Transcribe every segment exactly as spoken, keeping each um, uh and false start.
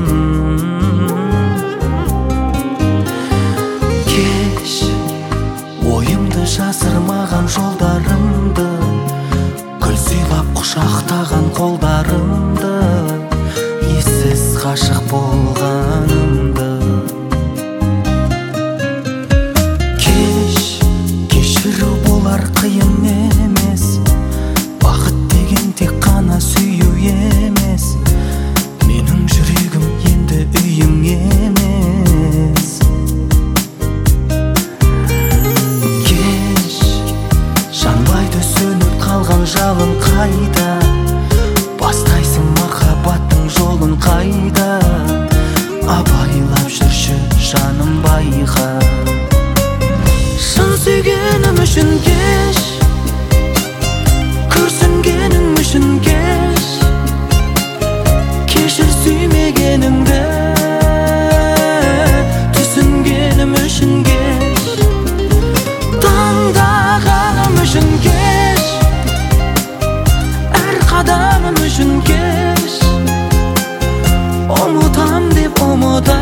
Кеш ойымды жасырмаған жолдарымды, гүл сыйлап құшақтаған қолдарымды, ессіз ғашық болғанымды. Кеш кешіру болар қиын емес, бақыт деген тек қана сүю емес, менің жүрегім енді үйім емес. Кеш жанбайды сөніп қалған жалын қайда, бастайсың махаббаттың жолын қайда, абайлап жүрші жаным байқа. Шын сүйгенім үшін кеш, күрсінгенім үшін кеш, кешір сүймегеніңді, түсінгенім үшін кеш, таңдағаным үшін кеш, әр қадамым үшін кеш, ұмытам деп ұмыта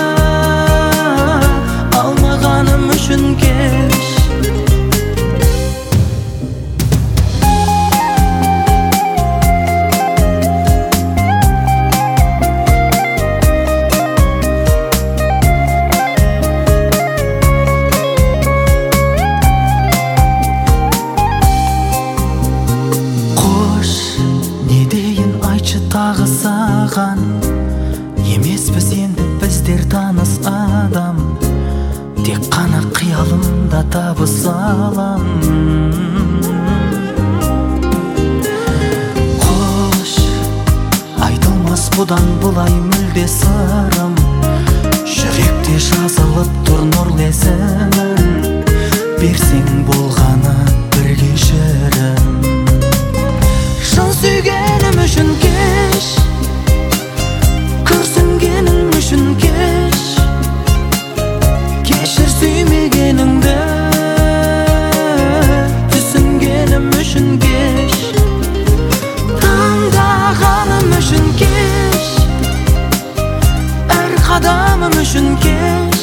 алмағаным үшін кеш. Қош, не дейін айтшы тағы саған, емеспіз енді біздер таныс адам, тек қана қиялымда табысалам. Қош, айтылмас бұдан бұлай мүлде сырым, жүректе жазылып тұр нұрлы есімің, берсең болғаны бір кешірім. Шын сүйгенім үшін кеш, күрсінгенім үшін кеш, кешір сүймегеніңді, түсінгенім үшін кеш, таңдағаным үшін кеш, әр қадамым үшін кеш,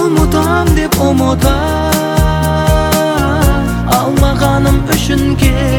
ұмытам деп ұмыта алмағаным үшін кеш.